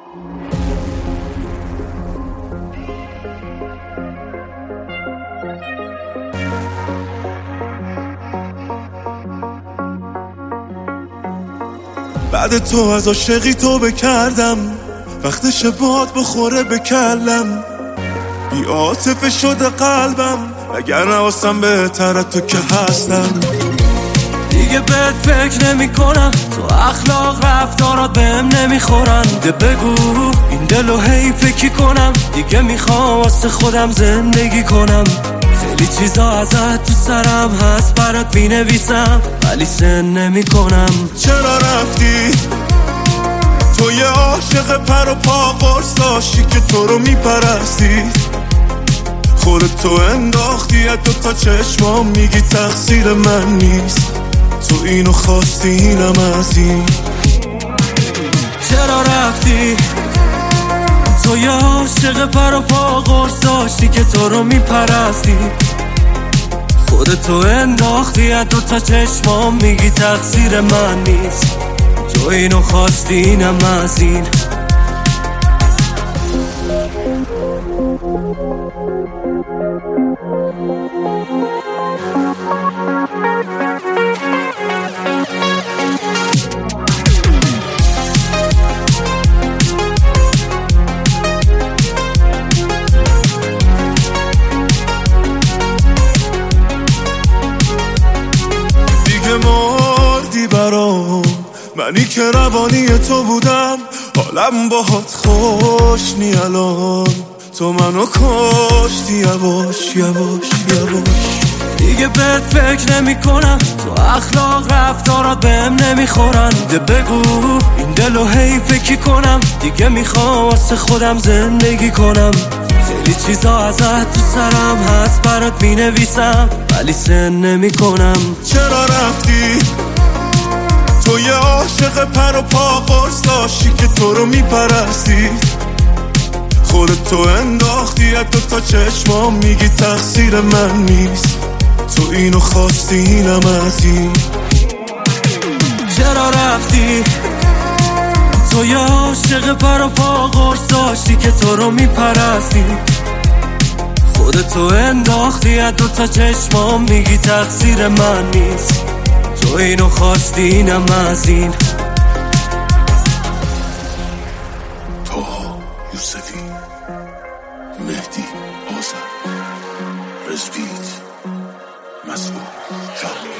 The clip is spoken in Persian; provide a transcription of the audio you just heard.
بعد تو از عاشقی تو بکردم، وقتش باد بخوره بکلم، بی عاطفه شده قلبم، وگرنه واسم بهتره تو که هستم. دیگه بهت فکر نمی کنم، تو اخلاق رفتارات بهم نمیخورن. ده بگو این دلو حیفه کی کنم، دیگه میخوام واسه خودم زندگی کنم. خیلی چیزا ازت تو سرم هست برات مینویسم، ولی سن نمی کنم. چرا رفتی؟ تو یه عاشق پر و پا قرص داشتی که تو رو میپرستی، خودت تو انداختی از دوتا چشمام، میگی تقصیر من نیست، تو اینو خواستی اینم از این. چرا رفتی؟ تو یه عاشق پر و پا قرص داشتی که تو رو میپرستی، خودتو انداختی از دوتا چشمام، میگی تقصیر من نیست، تو اینو خواستی اینم از این. مردی برام، منی که روانی تو بودم، حالم باهات خوش نی الان، تو منو کشتی یواش یواش یواش. دیگه بهت فکر نمی کنم، تو اخلاق رفتارات بهم نمیخورن. ده بگو این دلو حیفه کی کنم، دیگه میخوام واسه خودم زندگی کنم. خیلی چیزا ازت تو سرم هست برات مینویسم، ولی سن نمی کنم. چرا رفتی؟ تو یه عاشق پر و پا قرص داشتی که تو رو میپرستی، خودت تو انداختی از دوتا چشمام، میگی تقصیر من نیست، تو اینو خواستی اینم از این. چرا رفتی؟ تو یه عاشق پر و پا قرص داشتی که تو رو میپرستی، خودتو انداختی از دوتا چشمام، میگی تقصیر من نیست، تو اینو خواستی اینم از این. طاها یوسفی، مهدی آذر، رزبیت، مسعود شاهی.